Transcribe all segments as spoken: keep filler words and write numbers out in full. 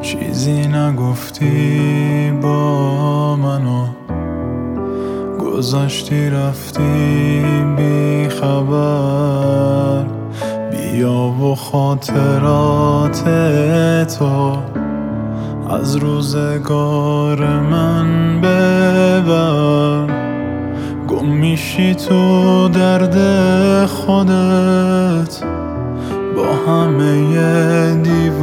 چیزی نگفتی با منو، گذاشتی رفتی بی خبر. بیا و خاطرات تو از روزگار من ببر. گم میشی تو درد خودت با همه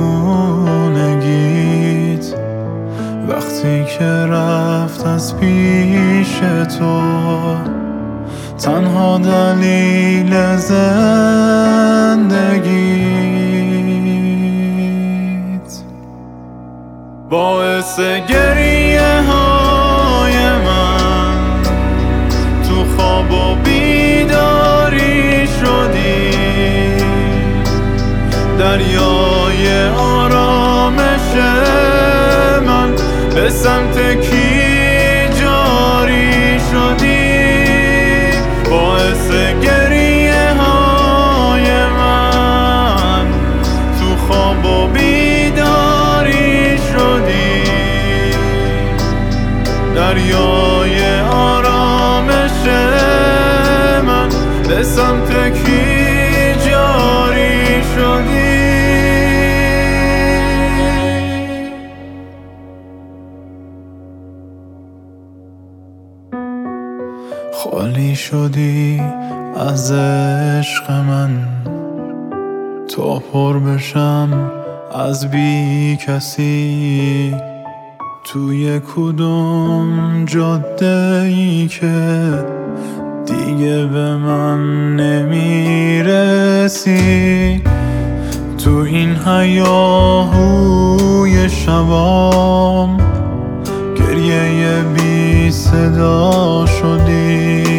دیوونگیت. وقتی که رفت از پیش تو تنها دلیل زندگیت، باعث گریه های من تو خواب و بیداری شدی. دریای آرامش من به سمت کی جاری شدی. باعث گریه های من تو خواب و بیداری شدی. دریای آرامش من به سمت کی جاری شدی. خالی شدی از عشق من تا پر بشم از بی کسی. توی کدوم جاده ای که دیگه به من نمیرسی. تو این هیاهوی شبام گریه بی صدا شدی.